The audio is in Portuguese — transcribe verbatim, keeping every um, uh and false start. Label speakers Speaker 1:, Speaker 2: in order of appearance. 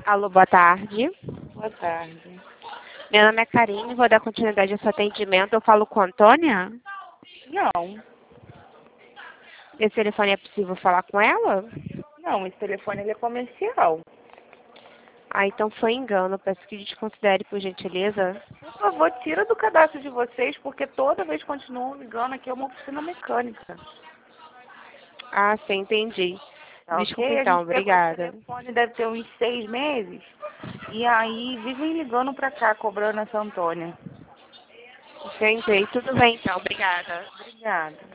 Speaker 1: Alô, boa tarde.
Speaker 2: Boa tarde.
Speaker 1: Meu nome é Karine, vou dar continuidade ao seu atendimento. Eu falo com a Antônia?
Speaker 2: Não,
Speaker 1: Esse telefone é possível falar com ela?
Speaker 2: não, esse telefone ele é comercial.
Speaker 1: Ah, então foi engano. Peço que desconsidere, por gentileza.
Speaker 2: Por favor, tira do cadastro de vocês, porque toda vez continuam ligando aqui é uma oficina mecânica.
Speaker 1: Ah, sim, entendi.
Speaker 2: Tá
Speaker 1: Desculpa
Speaker 2: ok? A
Speaker 1: então,
Speaker 2: gente pegou esse
Speaker 1: obrigada.
Speaker 2: telefone, deve ter uns seis meses. E aí vivem ligando pra cá, cobrando essa Antônia.
Speaker 1: Entendi. Tudo bem então, obrigada.
Speaker 2: Obrigada.